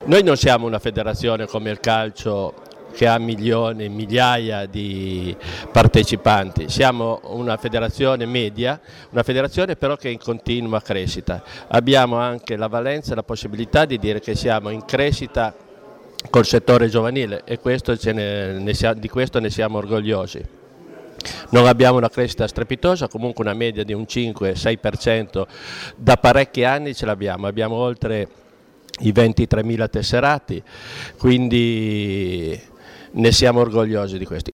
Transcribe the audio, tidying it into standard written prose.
Noi non siamo una federazione come il calcio che ha milioni, migliaia di partecipanti, siamo una federazione media, una federazione però che è in continua crescita. Abbiamo anche la valenza e la possibilità di dire che siamo in crescita col settore giovanile e di questo ne siamo orgogliosi. Non abbiamo una crescita strepitosa, comunque una media di un 5-6% da parecchi anni ce l'abbiamo, abbiamo oltre i 23.000 tesserati, quindi ne siamo orgogliosi di questo.